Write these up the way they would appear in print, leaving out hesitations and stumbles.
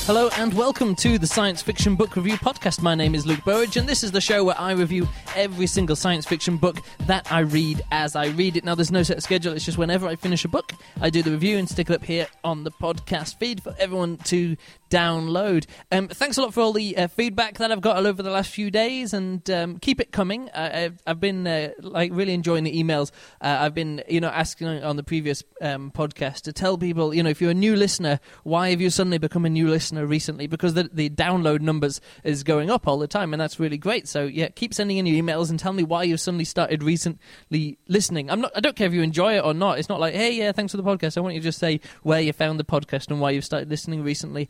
Hello and welcome to the Science Fiction Book Review Podcast. My name is Luke Burridge and this is the show where I review every single science fiction book that I read as I read it. Now there's no set schedule, it's just whenever I finish a book, I do the review and stick it up here on the podcast feed for everyone to download. Thanks a lot for all the feedback that I've got all over the last few days, and keep it coming. I've been really enjoying the emails. I've been asking on the previous podcast to tell people, if you're a new listener, why have you suddenly become a new listener recently? Because the download numbers is going up all the time, and that's really great. So yeah, keep sending in your emails and tell me why you've suddenly started recently listening. I don't care if you enjoy it or not. It's not like, hey, yeah, thanks for the podcast. I want you to just say where you found the podcast and why you've started listening recently.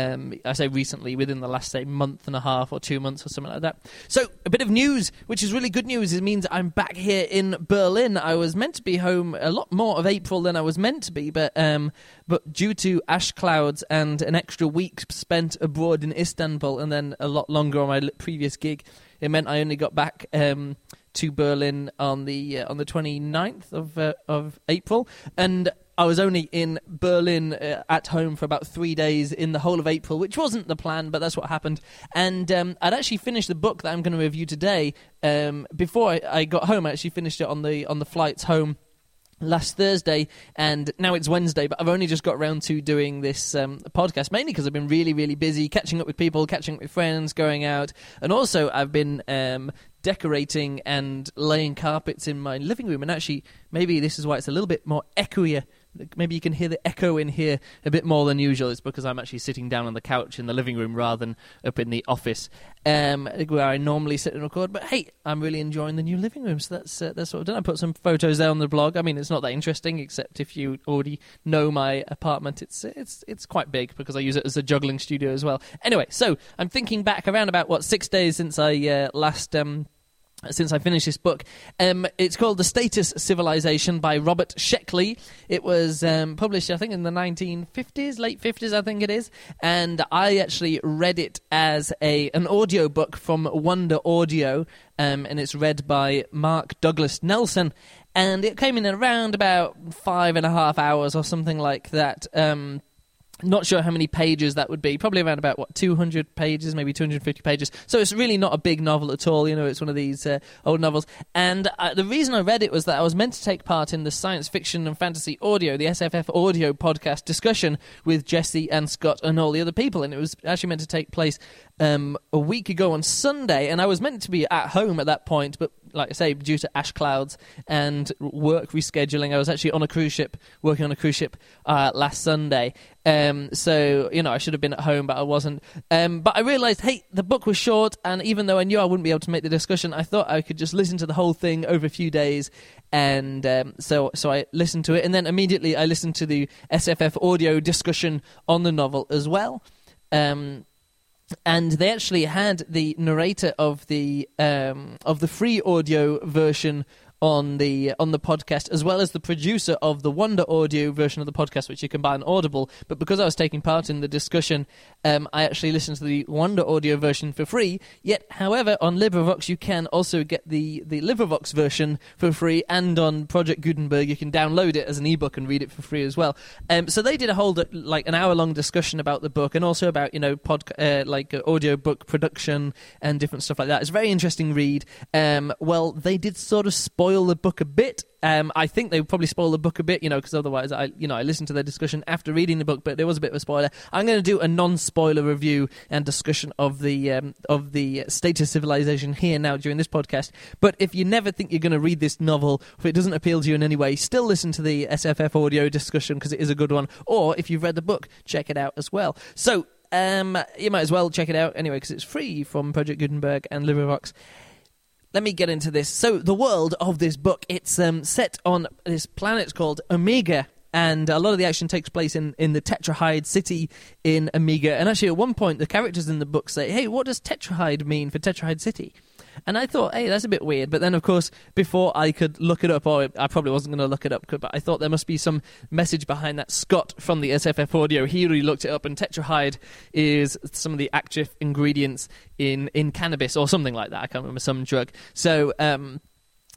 I say recently, within the last, say, month and a half or 2 months or something like that. So, a bit of news, which is really good news. It means I'm back here in Berlin. I was meant to be home a lot more of April than I was meant to be, but due to ash clouds and an extra week spent abroad in Istanbul and then a lot longer on my previous gig, it meant I only got back to Berlin on the 29th of April, and I was only in Berlin at home for about 3 days in the whole of April, which wasn't the plan, but that's what happened. And I'd actually finished the book that I'm going to review today. Before I got home, I actually finished it on the flights home last Thursday, and now it's Wednesday, but I've only just got around to doing this podcast, mainly because I've been really, really busy catching up with people, catching up with friends, going out, and also I've been decorating and laying carpets in my living room, and actually maybe this is why it's a little bit more echoey. Maybe you can hear the echo in here a bit more than usual. It's because I'm actually sitting down on the couch in the living room rather than up in the office where I normally sit and record. But hey, I'm really enjoying the new living room, so that's what I've done. I put some photos there on the blog. I mean, it's not that interesting, except if you already know my apartment, it's quite big because I use it as a juggling studio as well. Anyway, so I'm thinking back around about 6 days since I since I finished this book. It's called The Status Civilization by Robert Sheckley. It was published, I think, in the 1950s, late 50s, I think it is. And I actually read it as an audio book from Wonder Audio, and it's read by Mark Douglas Nelson. And it came in around about 5.5 hours or something like that. Not sure how many pages that would be. Probably around about, 200 pages, maybe 250 pages. So it's really not a big novel at all. It's one of these old novels. And the reason I read it was that I was meant to take part in the Science Fiction and Fantasy Audio, the SFF Audio podcast discussion with Jesse and Scott and all the other people. And it was actually meant to take place a week ago on Sunday. And I was meant to be at home at that point, but like I say, due to ash clouds and work rescheduling, I was actually on a cruise ship, working on a cruise ship last Sunday. So, I should have been at home, but I wasn't. But I realised, hey, the book was short, and even though I knew I wouldn't be able to make the discussion, I thought I could just listen to the whole thing over a few days. And so I listened to it, and then immediately I listened to the SFF audio discussion on the novel as well. And they actually had the narrator of the free audio version on the podcast, as well as the producer of the Wonder Audio version of the podcast, which you can buy on Audible. But because I was taking part in the discussion, I actually listened to the Wonder Audio version for free. Yet, however, on LibriVox you can also get the LibriVox version for free, and on Project Gutenberg you can download it as an ebook and read it for free as well. So they did a whole an hour-long discussion about the book, and also about audio book production and different stuff like that. It's a very interesting read. Well, they did sort of spoil the book a bit. I think they would probably spoil the book a bit, because otherwise I listened to their discussion after reading the book, but there was a bit of a spoiler. I'm going to do a non-spoiler review and discussion of the Status Civilization here now during this podcast. But if you never think you're going to read this novel, if it doesn't appeal to you in any way, still listen to the SFF audio discussion because it is a good one. Or if you've read the book, check it out as well. So you might as well check it out anyway because it's free from Project Gutenberg and LibriVox. Let me get into this. So the world of this book, it's set on this planet called Omega, and a lot of the action takes place in the Tetrahide city in Omega. And actually at one point the characters in the book say, hey, what does Tetrahide mean for Tetrahide city? And I thought, hey, that's a bit weird. But then, of course, before I could look it up, or I probably wasn't going to look it up, but I thought there must be some message behind that. Scott from the SFF Audio, he really looked it up, and Tetrahide is some of the active ingredients in cannabis or something like that. I can't remember, some drug. So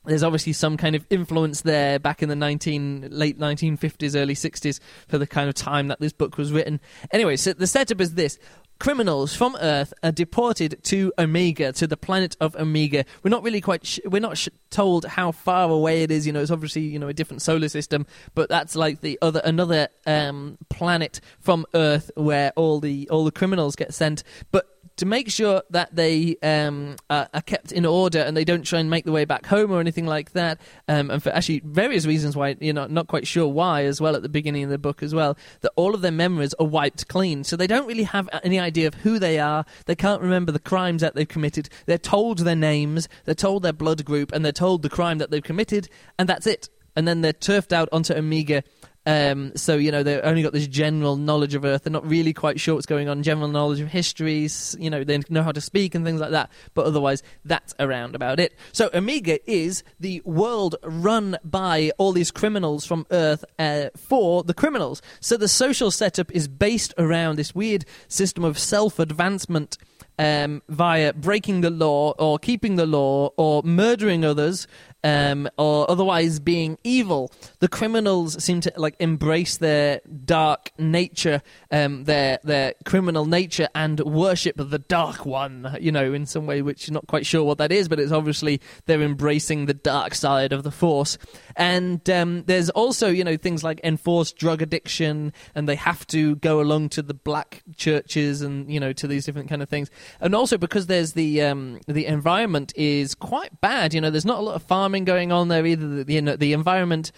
there's obviously some kind of influence there back in the late 1950s, early 60s for the kind of time that this book was written. Anyway, so the setup is this. Criminals from Earth are deported to Omega, to the planet of Omega. We're not really told how far away it is. It's obviously, a different solar system, but that's like another planet from Earth where all the criminals get sent. But to make sure that they are kept in order and they don't try and make their way back home or anything like that, and for actually various reasons why, not quite sure why as well at the beginning of the book as well, that all of their memories are wiped clean. So they don't really have any idea of who they are. They can't remember the crimes that they've committed. They're told their names, they're told their blood group, and they're told the crime that they've committed, and that's it. And then they're turfed out onto Omega. So, they've only got this general knowledge of Earth. They're not really quite sure what's going on, general knowledge of histories, they know how to speak and things like that. But otherwise, that's around about it. So Omega is the world run by all these criminals from Earth for the criminals. So the social setup is based around this weird system of self-advancement via breaking the law or keeping the law or murdering others, or otherwise being evil. The criminals seem to embrace their dark nature, their criminal nature, and worship the Dark One, in some way, which you're not quite sure what that is, but it's obviously they're embracing the dark side of the Force. And there's also, things like enforced drug addiction, and they have to go along to the black churches and, to these different kind of things. And also because there's the environment is quite bad, there's not a lot of farming going on there either. The environment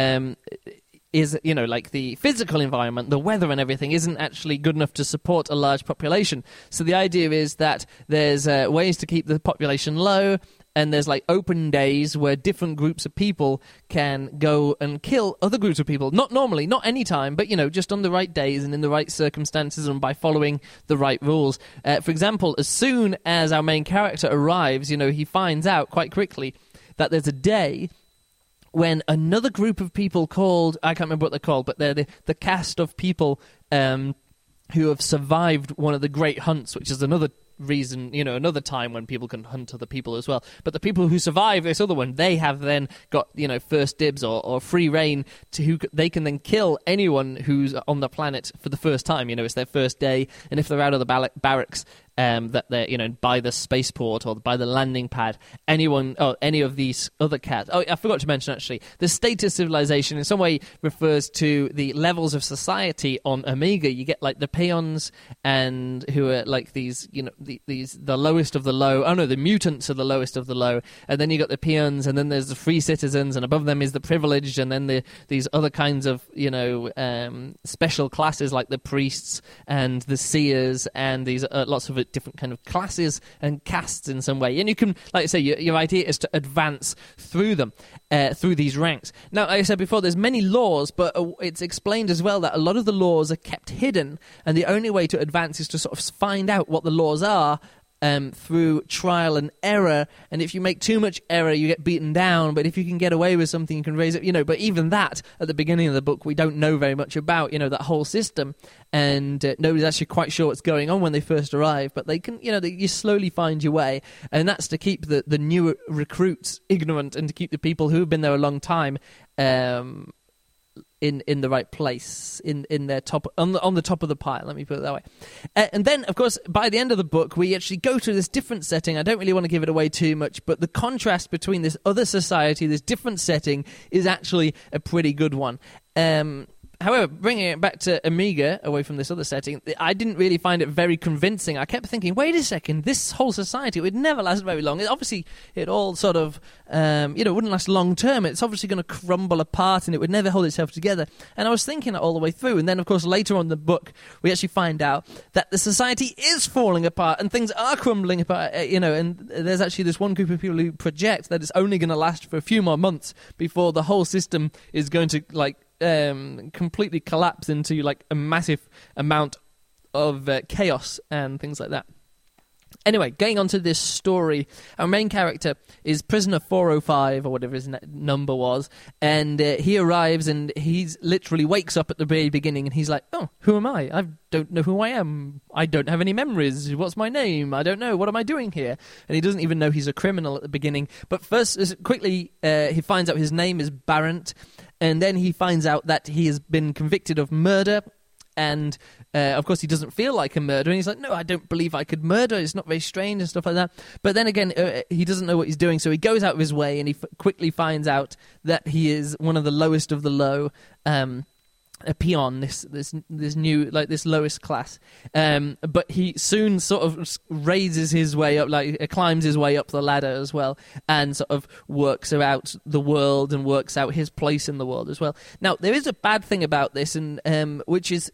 is, like the physical environment, the weather and everything isn't actually good enough to support a large population. So the idea is that there's ways to keep the population low, and there's open days where different groups of people can go and kill other groups of people. Not normally, not any time, but, just on the right days and in the right circumstances and by following the right rules. For example, as soon as our main character arrives, he finds out quite quickly that there's a day when another group of people called, I can't remember what they're called, but they're the cast of people who have survived one of the great hunts, which is another reason, another time when people can hunt other people as well. But the people who survive this other one, they have then got, first dibs or free reign to who they can then kill anyone who's on the planet for the first time. It's their first day, and if they're out of the barracks, that they're, by the spaceport or by the landing pad, any of these other cats. Oh, I forgot to mention, actually, the status civilization in some way refers to the levels of society on Omega. You get, the peons, and who are, these, the lowest of the low. Oh, no, the mutants are the lowest of the low. And then you got the peons, and then there's the free citizens, and above them is the privileged, and then these other kinds of, special classes like the priests and the seers, and these lots of different kind of classes and castes in some way. And you can, like I say, your idea is to advance through them, through these ranks. Now, like I said before, there's many laws, but it's explained as well that a lot of the laws are kept hidden, and the only way to advance is to sort of find out what the laws are through trial and error. And if you make too much error, you get beaten down. But if you can get away with something, you can raise it. But even that, at the beginning of the book, we don't know very much about, that whole system. And nobody's actually quite sure what's going on when they first arrive. But they can, you slowly find your way. And that's to keep the new recruits ignorant, and to keep the people who have been there a long time in the right place, in their top, on the top of the pile, let me put it that way. And then, of course, by the end of the book, we actually go to this different setting. I don't really want to give it away too much, but the contrast between this other society, this different setting, is actually a pretty good one. However, bringing it back to Omega, away from this other setting, I didn't really find it very convincing. I kept thinking, wait a second, this whole society would never last very long. It all sort of, wouldn't last long term. It's obviously going to crumble apart, and it would never hold itself together. And I was thinking it all the way through. And then, of course, later on in the book, we actually find out that the society is falling apart, and things are crumbling apart, and there's actually this one group of people who project that it's only going to last for a few more months before the whole system is going to, completely collapse into a massive amount of chaos and things like that. Anyway, going on to this story, our main character is prisoner 405, or whatever his number was, and he arrives and he's literally wakes up at the very beginning and he's like, oh, who am I? I don't know who I am. I don't have any memories. What's my name? I don't know. What am I doing here? And he doesn't even know he's a criminal at the beginning. But first, quickly, he finds out his name is Barrent, and then he finds out that he has been convicted of murder. And, of course, he doesn't feel like a murderer. And he's like, no, I don't believe I could murder. It's not very strange and stuff like that. But then again, he doesn't know what he's doing. So he goes out of his way and he quickly finds out that he is one of the lowest of the low, a peon, this new, like, this lowest class. But he soon sort of raises his way up, like climbs his way up the ladder as well, and sort of works out the world and works out his place in the world as well. Now, there is a bad thing about this, and which is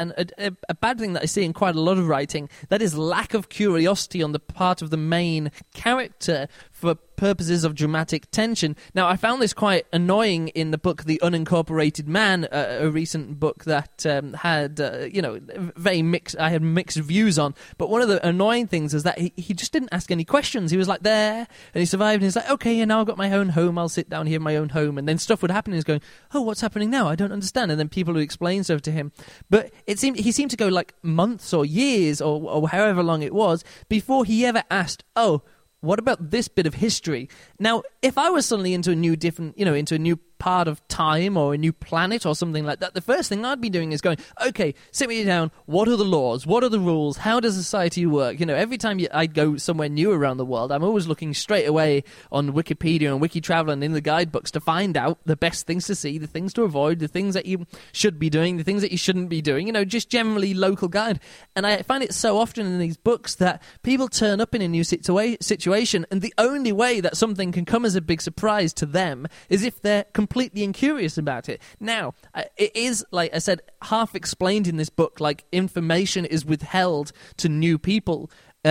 a bad thing that I see in quite a lot of writing, that is lack of curiosity on the part of the main character for purposes of dramatic tension. Now, I found this quite annoying in the book The Unincorporated Man, a recent book that had, very mixed. I had mixed views on. But one of the annoying things is that he just didn't ask any questions. He was like there, and he survived, and he's like, okay, and now I've got my own home. I'll sit down here in my own home, and then stuff would happen, and he's going, oh, what's happening now? I don't understand. And then people would explain stuff to him. But he seemed to go like months or years or however long it was before he ever asked, oh, what about this bit of history? Now, if I was suddenly into a new part of time or a new planet or something like that, the first thing I'd be doing is going, okay, sit me down, what are the laws, what are the rules, how does society work? Every time I go somewhere new around the world, I'm always looking straight away on Wikipedia and WikiTravel and in the guidebooks to find out the best things to see, the things to avoid, the things that you should be doing, the things that you shouldn't be doing, just generally local guide. And I find it so often in these books that people turn up in a new situation, and the only way that something can come as a big surprise to them is if they're completely incurious about it. Now, it is, like I said, half explained in this book, like information is withheld to new people.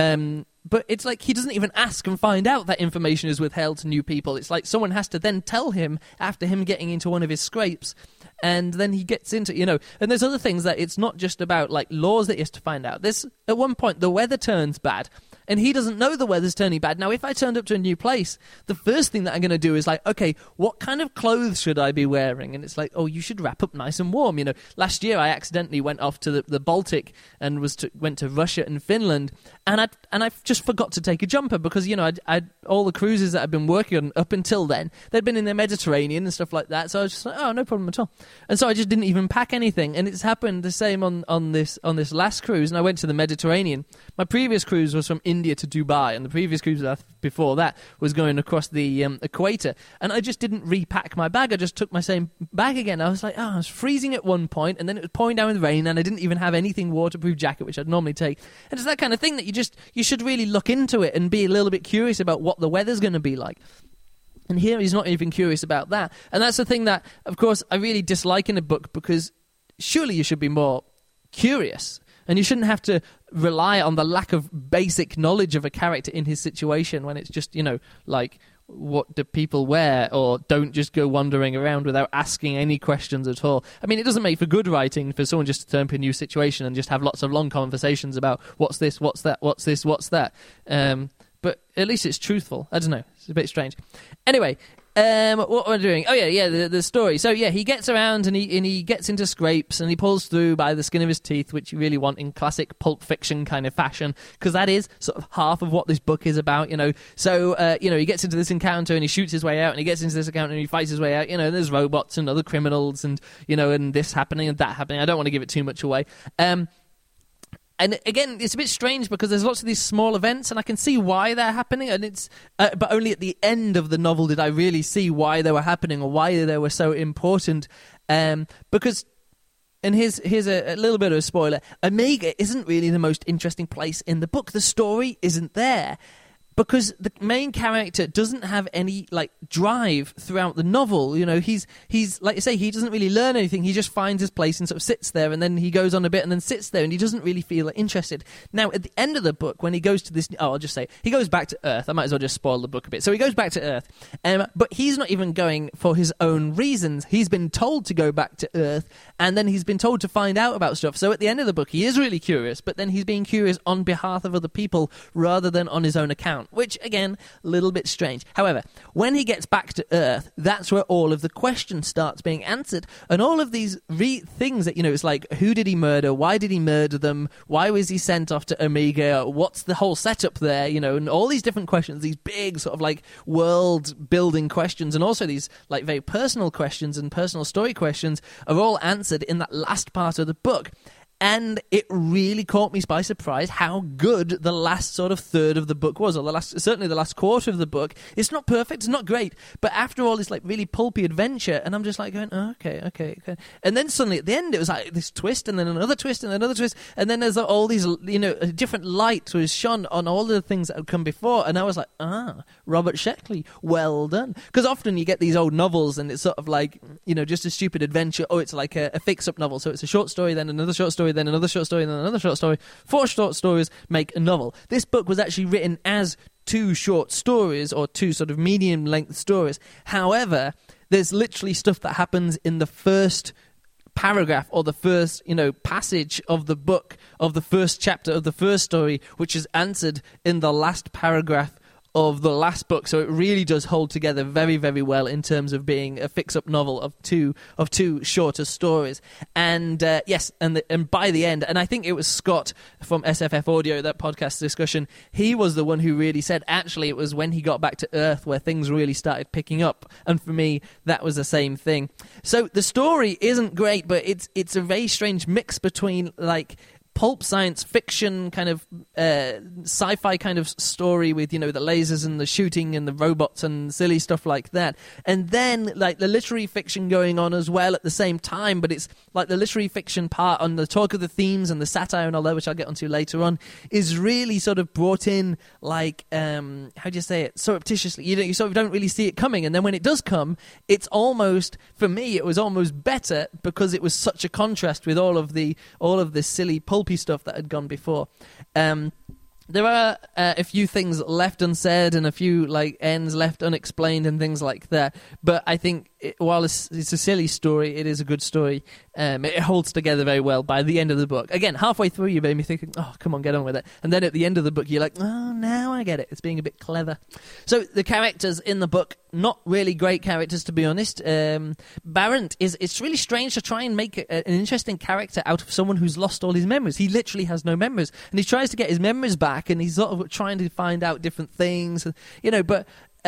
But it's like he doesn't even ask and find out that information is withheld to new people. It's like someone has to then tell him after him getting into one of his scrapes. And then he gets into, and there's other things that it's not just about, like, laws that he has to find out. There's, at one point, the weather turns bad, and he doesn't know the weather's turning bad. Now, if I turned up to a new place, the first thing that I'm going to do is like, okay, what kind of clothes should I be wearing? And it's like, oh, you should wrap up nice and warm. Last year I accidentally went off to the Baltic and went to Russia and Finland, and I just forgot to take a jumper because, I'd all the cruises that I'd been working on up until then, they'd been in the Mediterranean and stuff like that. So I was just like, oh, no problem at all. And so I just didn't even pack anything. And it's happened the same on this last cruise. And I went to the Mediterranean. My previous cruise was from India to Dubai, and the previous cruise before that was going across the equator. And I just didn't repack my bag. I just took my same bag again. I was like, I was freezing at one point, and then it was pouring down with rain, and I didn't even have anything waterproof jacket, which I'd normally take. And it's that kind of thing that you should really look into it and be a little bit curious about what the weather's going to be like. And here he's not even curious about that. And that's the thing that, of course, I really dislike in a book, because surely you should be more curious. And you shouldn't have to rely on the lack of basic knowledge of a character in his situation when it's just, like, what do people wear? Or don't just go wandering around without asking any questions at all. I mean, it doesn't make for good writing for someone just to turn up in a new situation and just have lots of long conversations about what's this, what's that, what's this, what's that. But at least it's truthful. I don't know. It's a bit strange. Anyway, what am I doing? Oh, yeah, the story. So, yeah, he gets around and he gets into scrapes and he pulls through by the skin of his teeth, which you really want in classic Pulp Fiction kind of fashion, because that is sort of half of what this book is about, So, he gets into this encounter and he shoots his way out, and he gets into this encounter and he fights his way out, and there's robots and other criminals and, and this happening and that happening. I don't want to give it too much away. And again, it's a bit strange because there's lots of these small events, and I can see why they're happening. And it's, but only at the end of the novel did I really see why they were happening or why they were so important. Because, and here's a little bit of a spoiler: Omega isn't really the most interesting place in the book. The story isn't there. because the main character doesn't have any like drive throughout the novel. You know, he's like I say, he doesn't really learn anything. He just finds his place and sort of sits there, and then he goes on a bit and then sits there, and he doesn't really feel interested. Now, at the end of the book, when he goes to this, I'll just say, he goes back to Earth. I might as well just spoil the book a bit. So he goes back to Earth, but he's not even going for his own reasons. He's been told to go back to Earth, and then he's been told to find out about stuff. So at the end of the book, he is really curious, but then he's being curious on behalf of other people rather than on his own account, which, again, a little bit strange. However, when he gets back to Earth, that's where all of the questions starts being answered, and all of these things that, you know, it's like, who did he murder? Why did he murder them? Why was he sent off to Omega? What's the whole setup there? You know, and all these different questions, these big sort of like world-building questions, and also these like very personal questions and personal story questions are all answered in that last part of the book. And it really caught me by surprise how good the last sort of third of the book was, or certainly the last quarter of the book. It's not perfect, it's not great, but after all this like really pulpy adventure, and I'm just like going, oh, okay. And then suddenly at the end it was like this twist, and then another twist, and another twist, and then there's all these, you know, different light was shone on all the things that had come before, and I was like, Robert Sheckley, well done. Because often you get these old novels, and it's sort of like, you know, just a stupid adventure, or it's like a fix-up novel, so it's a short story, then another short story, then another short story, then another short story. 4 short stories make a novel. This book was actually written as 2 short stories, or 2 sort of medium-length stories. However, there's literally stuff that happens in the first paragraph or the first, you know, passage of the book, of the first chapter of the first story, which is answered in the last paragraph of the last book. So it really does hold together very, very well in terms of being a fix-up novel of two shorter stories. And yes, and by the end, and I think it was Scott from SFF Audio, that podcast discussion, he was the one who really said, actually, it was when he got back to Earth where things really started picking up. And for me, that was the same thing. So the story isn't great, but it's a very strange mix between, like, pulp science fiction kind of sci-fi kind of story with, you know, the lasers and the shooting and the robots and silly stuff like that, and then like the literary fiction going on as well at the same time. But it's like the literary fiction part on the talk of the themes and the satire and all that, which I'll get onto later on, is really sort of brought in like how do you say it, surreptitiously. You sort of don't really see it coming, and then when it does come, it's almost, for me, it was almost better because it was such a contrast with all of this silly pulpy stuff that had gone before. There are a few things left unsaid and a few like ends left unexplained and things like that. But I think while it's a silly story, it is a good story. It holds together very well by the end of the book. Again, halfway through, you made me thinking, oh, come on, get on with it. And then at the end of the book, you're like, oh, now I get it. It's being a bit clever. So the characters in the book, not really great characters, to be honest. Barrent it's really strange to try and make an interesting character out of someone who's lost all his memories. He literally has no memories. And he tries to get his memories back, and he's sort of trying to find out different things, you know, but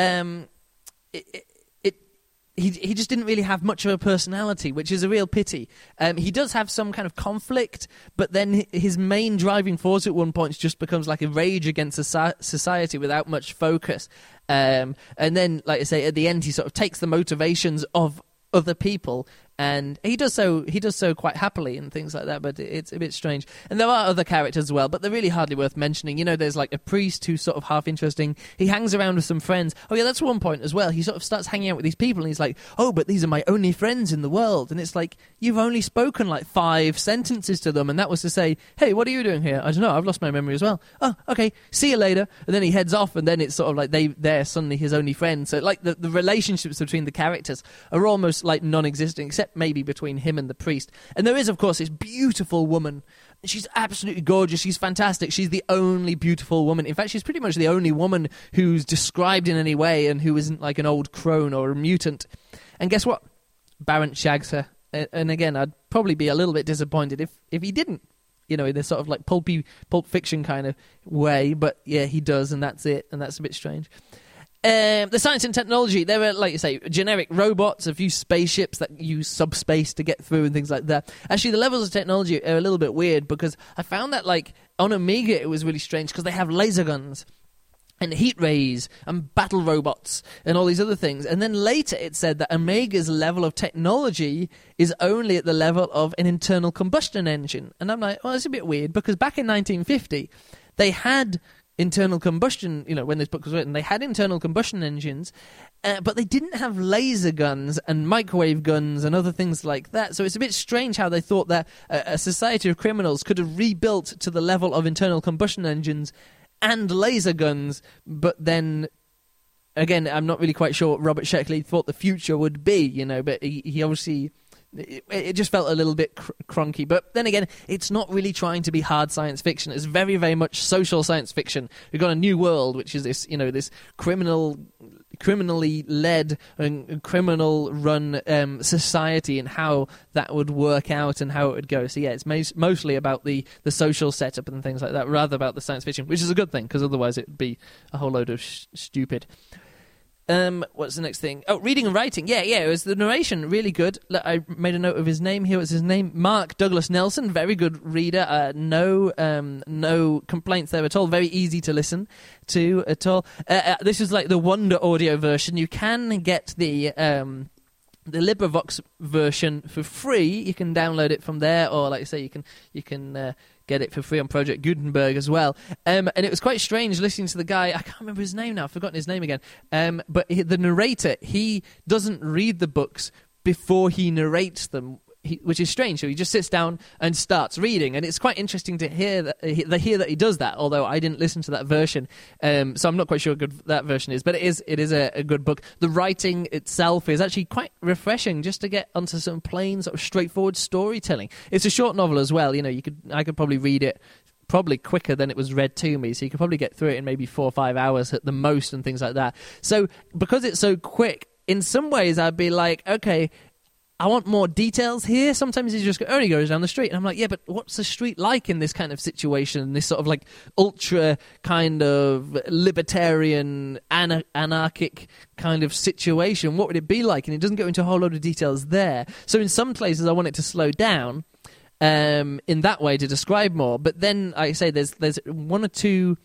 he just didn't really have much of a personality, which is a real pity. He does have some kind of conflict, but then his main driving force at one point just becomes like a rage against society without much focus. And then, like I say, at the end, he sort of takes the motivations of other people, and he does so quite happily and things like that, but it's a bit strange. And there are other characters as well, but they're really hardly worth mentioning. You know, there's like a priest who's sort of half interesting. He hangs around with some friends. Oh yeah, that's one point as well. He sort of starts hanging out with these people, and he's like, oh, but these are my only friends in the world. And it's like, you've only spoken like 5 sentences to them, and that was to say, hey, what are you doing here? I don't know, I've lost my memory as well. Oh, okay, see you later. And then he heads off, and then it's sort of like they're suddenly his only friends. So like the relationships between the characters are almost like non-existent, except maybe between him and the priest. And there is, of course, this beautiful woman. She's absolutely gorgeous. She's fantastic. She's the only beautiful woman. In fact, she's pretty much the only woman who's described in any way and who isn't like an old crone or a mutant. And guess what? Barrent shags her. And again, I'd probably be a little bit disappointed if he didn't. You know, in this sort of like pulp fiction kind of way. But yeah, he does, and that's it. And that's a bit strange. The science and technology, there are, like you say, generic robots, a few spaceships that use subspace to get through and things like that. Actually, the levels of technology are a little bit weird, because I found that, like, on Omega it was really strange, because they have laser guns and heat rays and battle robots and all these other things. And then later it said that Omega's level of technology is only at the level of an internal combustion engine. And I'm like, well, that's a bit weird, because back in 1950, they had internal combustion, when this book was written, they had internal combustion engines, but they didn't have laser guns and microwave guns and other things like that. So it's a bit strange how they thought that a society of criminals could have rebuilt to the level of internal combustion engines and laser guns, but then... Again, I'm not really quite sure what Robert Sheckley thought the future would be, but he obviously... It just felt a little bit cronky. But then again, it's not really trying to be hard science fiction. It's very, very much social science fiction. We've got a new world, which is this, this criminally led and criminal-run society, and how that would work out and how it would go. So yeah, it's mostly about the social setup and things like that, rather about the science fiction, which is a good thing, because otherwise it would be a whole load of stupid. What's the next thing? Oh, reading and writing. Yeah, it was the narration, really good. I made a note of his name. Here was his name, Mark Douglas Nelson. Very good reader. No complaints there at all. Very easy to listen to at all. This is like the Wonder audio version. You can get the LibriVox version for free. You can download it from there, or like I say, you can get it for free on Project Gutenberg as well. And it was quite strange listening to the guy. I can't remember his name now. I've forgotten his name again. But the narrator, he doesn't read the books before he narrates them, which is strange. So he just sits down and starts reading, and it's quite interesting to hear that he does that. Although I didn't listen to that version, so I'm not quite sure how good that version is. But it is a good book. The writing itself is actually quite refreshing, just to get onto some plain, sort of straightforward storytelling. It's a short novel as well. I could probably read it probably quicker than it was read to me, so you could probably get through it in maybe 4 or 5 hours at the most, and things like that. So because it's so quick, in some ways I'd be like, okay, I want more details here. Sometimes he just only goes down the street, and I'm like, yeah, but what's the street like in this kind of situation, this sort of like ultra kind of libertarian, anarchic kind of situation? What would it be like? And it doesn't go into a whole load of details there. So in some places I want it to slow down in that way to describe more. But then, like I say, there's 1 or 2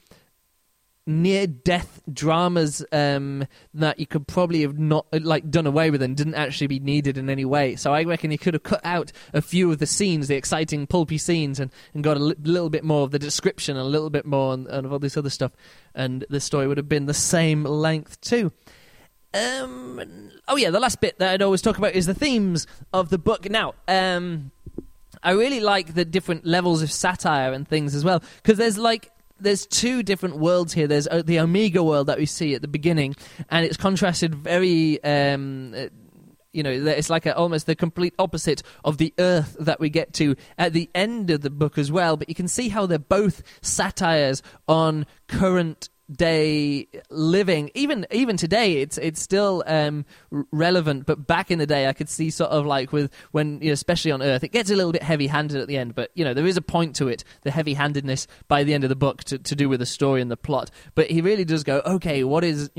near-death dramas that you could probably have not done away with and didn't actually be needed in any way. So I reckon you could have cut out a few of the scenes, the exciting pulpy scenes, and got a little bit more of the description and a little bit more of all this other stuff, and the story would have been the same length too. The last bit that I'd always talk about is the themes of the book. Now, I really like the different levels of satire and things as well, because there's 2 different worlds here. There's the Omega world that we see at the beginning, and it's contrasted very, it's like almost the complete opposite of the Earth that we get to at the end of the book as well. But you can see how they're both satires on current day living. Even today it's still relevant, but back in the day I could see sort of like when especially on Earth, it gets a little bit heavy-handed at the end, but there is a point to it, the heavy-handedness by the end of the book to do with the story and the plot. But he really does go, okay, what is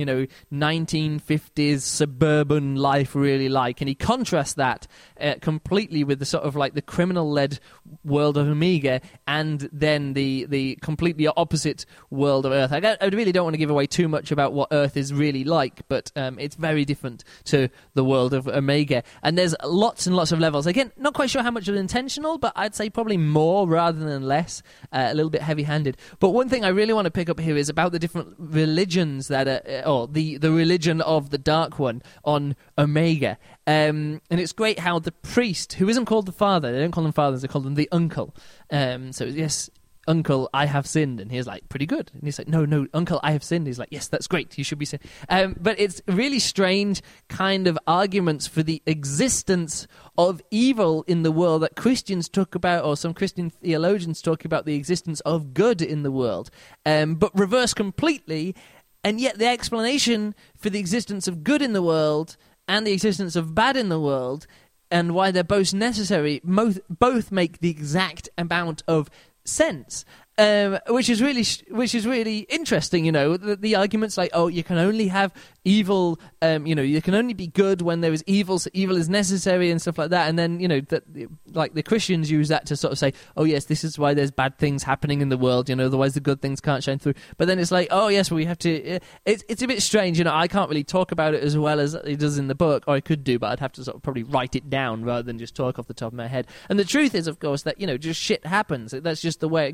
1950s suburban life really like? And he contrasts that completely with the sort of like the criminal-led world of Omega, and then the completely opposite world of Earth. I really don't want to give away too much about what Earth is really like, but it's very different to the world of Omega. And there's lots and lots of levels. Again, not quite sure how much is intentional, but I'd say probably more rather than less. A little bit heavy-handed. But one thing I really want to pick up here is about the different religions that or the religion of the Dark One on Omega. And it's great how the priest, who isn't called the father, they don't call him fathers, they call him the uncle. So yes, uncle, I have sinned. And he's like, pretty good. And he's like, no, uncle, I have sinned. He's like, yes, that's great, you should be sinned. But it's really strange kind of arguments for the existence of evil in the world that Christians talk about, or some Christian theologians talk about the existence of good in the world, but reverse completely. And yet the explanation for the existence of good in the world and the existence of bad in the world, and why they're both necessary, both make the exact amount of sense, which is really interesting. The arguments like, oh, you can only have evil, you can only be good when there is evil, so evil is necessary and stuff like that. And then like the Christians use that to sort of say, oh yes, this is why there's bad things happening in the world, otherwise the good things can't shine through. But then it's like, oh yes, well, we have to. It's a bit strange, I can't really talk about it as well as it does in the book, or I could do, but I'd have to sort of probably write it down rather than just talk off the top of my head. And the truth is, of course, that just shit happens. That's just the way it goes.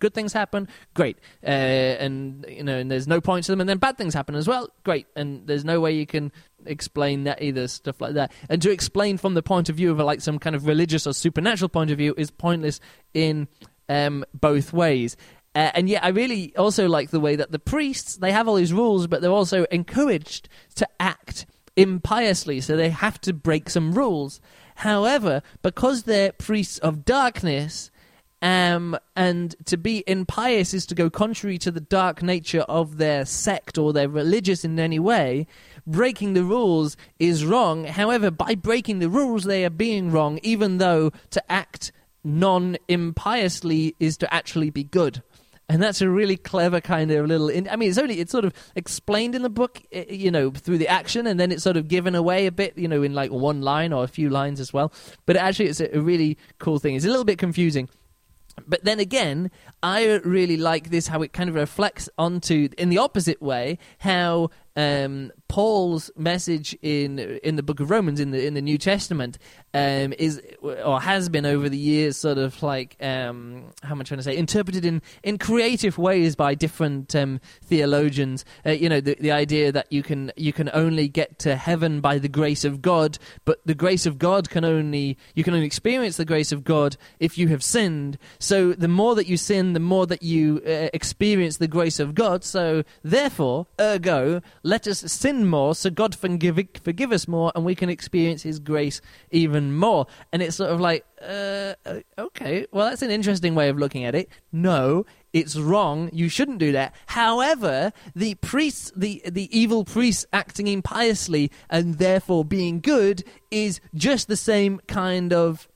good things happen, great. And there's no point to them, and then bad things happen as well, great. And there's no way you can explain that either, stuff like that. And to explain from the point of view of like some kind of religious or supernatural point of view is pointless in both ways. And yet I really also like the way that the priests, they have all these rules, but they're also encouraged to act impiously, so they have to break some rules. However, because they're priests of darkness, and to be impious is to go contrary to the dark nature of their sect or their religious in any way, breaking the rules is wrong. However, by breaking the rules, they are being wrong, even though to act non-impiously is to actually be good. And that's a really clever kind of little... it's sort of explained in the book, through the action, and then it's sort of given away a bit, in like one line or a few lines as well. But actually, it's a really cool thing. It's a little bit confusing. But then again, I really like this, how it kind of reflects onto, in the opposite way, how Paul's message in the book of Romans, in the New Testament, is, or has been over the years, sort of like, how am I trying to say, interpreted in creative ways by different theologians. The idea that you can only get to heaven by the grace of God, but the grace of God you can only experience the grace of God if you have sinned. So the more that you sin, the more that you experience the grace of God. So therefore, ergo, let us sin more so God can forgive us more, and we can experience his grace even more. And it's sort of like, okay, well, that's an interesting way of looking at it. No, it's wrong. You shouldn't do that. However, the priests, the evil priests acting impiously and therefore being good is just the same kind of...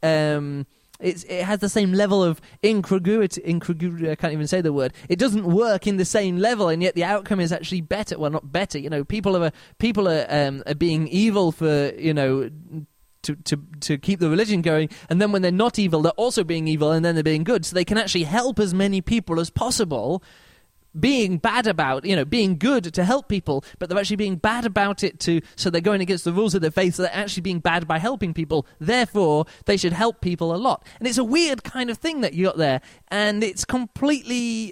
It has the same level of incongruity. I can't even say the word. It doesn't work in the same level, and yet the outcome is actually better. Well, not better. People are being evil for to keep the religion going, and then when they're not evil, they're also being evil, and then they're being good. So they can actually help as many people as possible. Being bad about, being good to help people, but they're actually being bad about it so they're going against the rules of their faith, so they're actually being bad by helping people. Therefore, they should help people a lot. And it's a weird kind of thing that you got there, and it's completely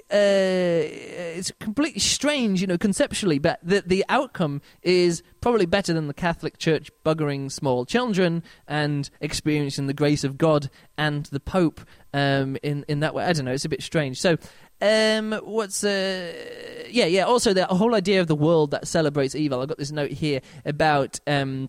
strange, conceptually, but the outcome is probably better than the Catholic Church buggering small children and experiencing the grace of God and the Pope in that way. I don't know, it's a bit strange. So, also the whole idea of the world that celebrates evil. I've got this note here about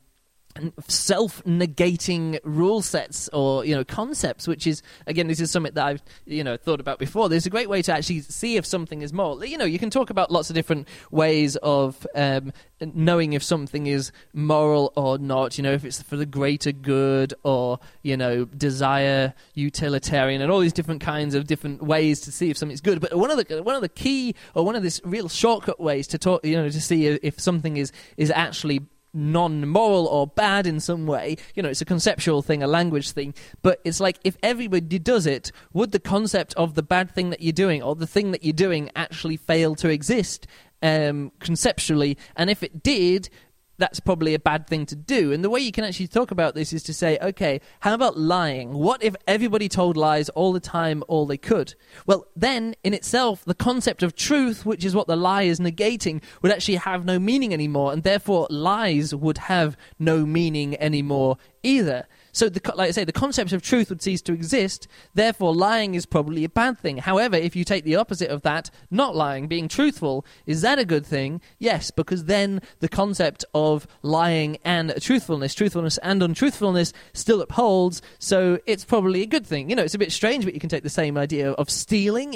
self-negating rule sets or concepts, which is, again, this is something that I've thought about before. There's a great way to actually see if something is moral. You can talk about lots of different ways of knowing if something is moral or not, if it's for the greater good or desire, utilitarian, and all these different kinds of different ways to see if something's good. But one of the key, or one of this real shortcut ways to talk, to see if something is actually non-moral or bad in some way, it's a conceptual thing, a language thing, but it's like, if everybody does it, would the concept of the bad thing that you're doing or the thing that you're doing actually fail to exist conceptually? And if it did, that's probably a bad thing to do. And the way you can actually talk about this is to say, okay, how about lying? What if everybody told lies all the time, all they could? Well, then, in itself, the concept of truth, which is what the lie is negating, would actually have no meaning anymore, and therefore lies would have no meaning anymore either. So, like I say, the concept of truth would cease to exist, therefore lying is probably a bad thing. However, if you take the opposite of that, not lying, being truthful, is that a good thing? Yes, because then the concept of lying and truthfulness and untruthfulness still upholds, so it's probably a good thing. It's a bit strange, but you can take the same idea of stealing,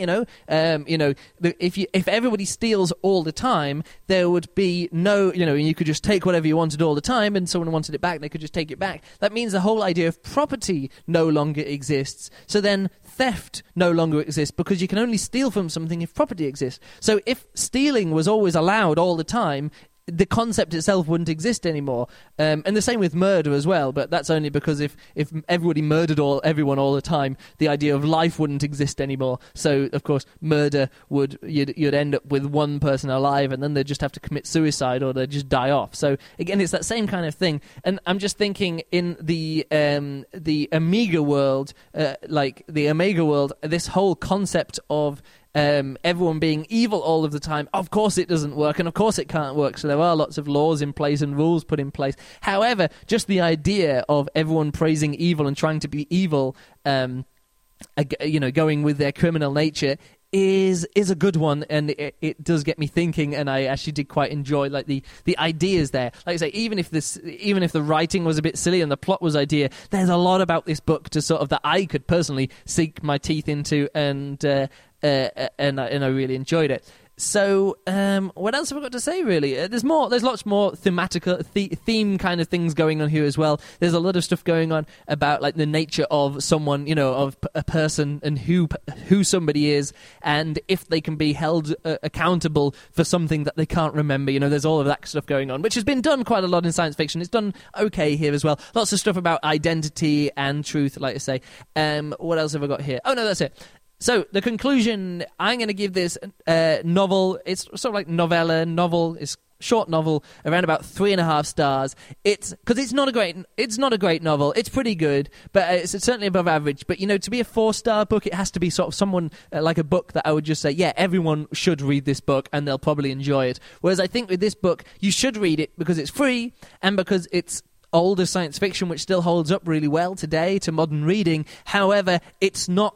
if everybody steals all the time, there would be no, you could just take whatever you wanted all the time, and someone wanted it back, they could just take it back. That means the whole idea of property no longer exists. So then theft no longer exists, because you can only steal from something if property exists. So if stealing was always allowed all the time, the concept itself wouldn't exist anymore. And the same with murder as well, but that's only because if everybody murdered everyone all the time, the idea of life wouldn't exist anymore. So, of course, murder you'd end up with one person alive, and then they'd just have to commit suicide or they'd just die off. So, again, it's that same kind of thing. And I'm just thinking in the Amiga world, this whole concept of everyone being evil all of the time, of course it doesn't work, and of course it can't work. So there are lots of laws in place and rules put in place. However, just the idea of everyone praising evil and trying to be evil, going with their criminal nature is a good one, and it does get me thinking, and I actually did quite enjoy like the ideas there. Like I say, even if the writing was a bit silly and the plot was idea, there's a lot about this book to sort of that I could personally sink my teeth into, and I really enjoyed it. So, what else have I got to say, really? There's lots more theme kind of things going on here as well. There's a lot of stuff going on about, like, the nature of someone, of a person and who somebody is, and if they can be held accountable for something that they can't remember. There's all of that stuff going on, which has been done quite a lot in science fiction. It's done okay here as well. Lots of stuff about identity and truth, like I say. What else have I got here? Oh, no, that's it. So, the conclusion, I'm going to give this novel, it's sort of like novel, it's short novel, around about 3.5 stars. Because it's not a great novel. It's pretty good, but it's certainly above average. But, to be a 4-star book, it has to be sort of someone, like a book that I would just say, yeah, everyone should read this book and they'll probably enjoy it. Whereas I think with this book, you should read it because it's free and because it's older science fiction, which still holds up really well today to modern reading. However, it's not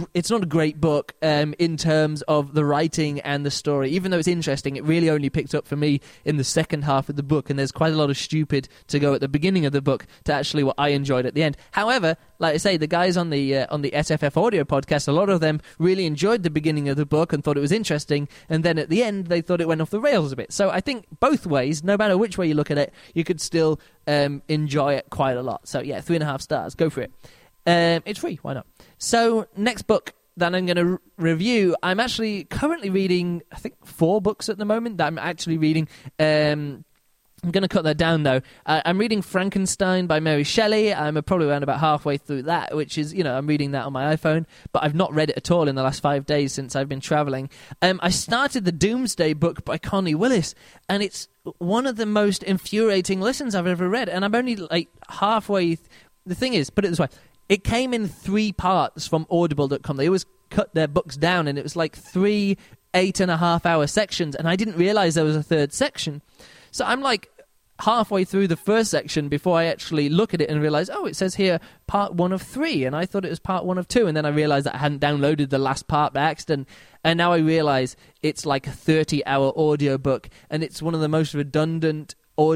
a great book in terms of the writing and the story. Even though it's interesting, it really only picked up for me in the second half of the book, and there's quite a lot of stupid to go at the beginning of the book to actually what I enjoyed at the end. However, like I say, the guys on the SFF audio podcast, a lot of them really enjoyed the beginning of the book and thought it was interesting, and then at the end they thought it went off the rails a bit. So I think both ways, no matter which way you look at it, you could still enjoy it quite a lot. So yeah, 3.5 stars, go for it. It's free, why not? So, next book that I'm going to review, I'm actually currently reading, I think, 4 books at the moment that I'm actually reading. I'm going to cut that down, though. I'm reading Frankenstein by Mary Shelley. I'm probably around about halfway through that, which is, I'm reading that on my iPhone, but I've not read it at all in the last 5 days since I've been travelling. I started the Doomsday Book by Connie Willis, and it's one of the most infuriating listens I've ever read, and I'm only, like, halfway... The thing is, put it this way, it came in 3 parts from Audible.com. They always cut their books down, and it was like 3 8.5-hour sections, and I didn't realize there was a 3rd section. So I'm like halfway through the first section before I actually look at it and realize, oh, it says here part 1 of 3, and I thought it was part 1 of 2, and then I realized that I hadn't downloaded the last part by accident, and now I realize it's like a 30-hour audiobook, and it's one of the most redundant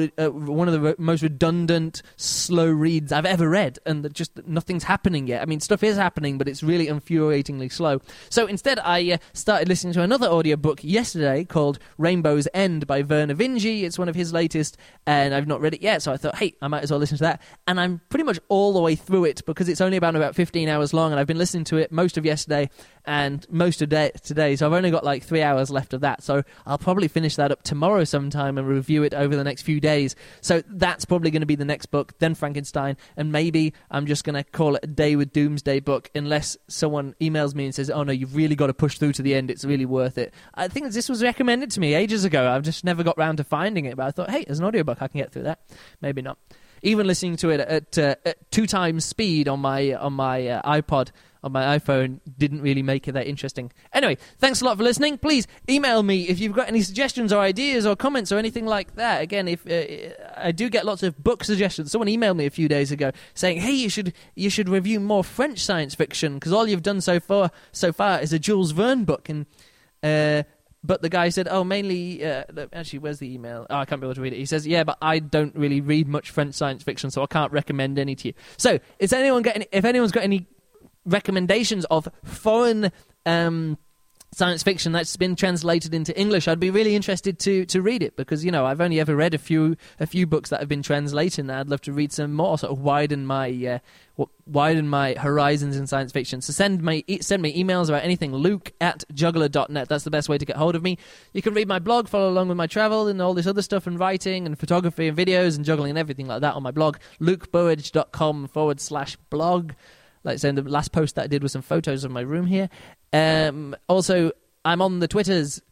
slow reads I've ever read, and just nothing's happening yet. I mean, stuff is happening, but it's really infuriatingly slow. So instead, I started listening to another audiobook yesterday called Rainbow's End by Vernor Vinge. It's one of his latest, and I've not read it yet, so I thought, hey, I might as well listen to that. And I'm pretty much all the way through it because it's only about 15 hours long, and I've been listening to it most of yesterday and most of today, so I've only got like 3 hours left of that. So I'll probably finish that up tomorrow sometime and review it over the next few days. So that's probably going to be the next book, then Frankenstein, and maybe I'm just going to call it a day with Doomsday Book unless someone emails me and says, oh no, you've really got to push through to the end, it's really worth it. I think this was recommended to me ages ago. I've just never got round to finding it, but I thought, hey, as an audiobook I can get through that. Maybe not. Even listening to it at 2 times speed on my iPod, on my iPhone, didn't really make it that interesting. Anyway, thanks a lot for listening. Please email me if you've got any suggestions or ideas or comments or anything like that. Again, if I do get lots of book suggestions. Someone emailed me a few days ago saying, hey, you should review more French science fiction because all you've done so far is a Jules Verne book. And but the guy said, oh, mainly... actually, where's the email? Oh, I can't be able to read it. He says, yeah, but I don't really read much French science fiction, so I can't recommend any to you. So, if anyone's got any recommendations of foreign science fiction that's been translated into English, I'd be really interested to read it because, I've only ever read a few books that have been translated, and I'd love to read some more, sort of widen my horizons in science fiction. So send me emails about anything, luke@juggler.net. That's the best way to get hold of me. You can read my blog, follow along with my travel and all this other stuff, and writing and photography and videos and juggling and everything like that on my blog, lukeburridge.com/blog. Like I said, the last post that I did was some photos of my room here. Also, I'm on the Twitters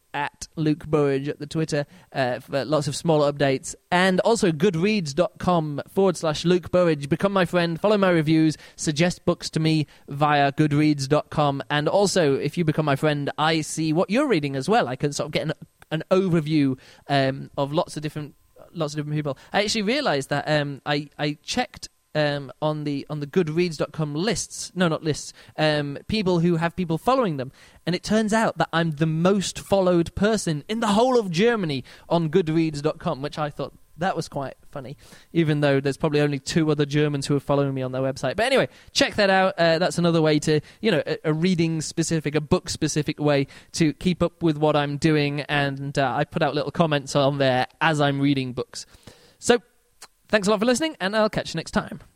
at Luke Burridge at the Twitter for lots of small updates. And also goodreads.com/Luke Burridge. Become my friend, follow my reviews, suggest books to me via goodreads.com. And also, if you become my friend, I see what you're reading as well. I can sort of get an overview of lots of different people. I actually realised that I checked on the goodreads.com lists, no, not lists, people who have people following them, and it turns out that I'm the most followed person in the whole of Germany on goodreads.com, which I thought that was quite funny, even though there's probably only 2 other Germans who are following me on their website. But anyway, check that out. That's another way to, a reading-specific, a book-specific way to keep up with what I'm doing, and I put out little comments on there as I'm reading books. So, thanks a lot for listening, and I'll catch you next time.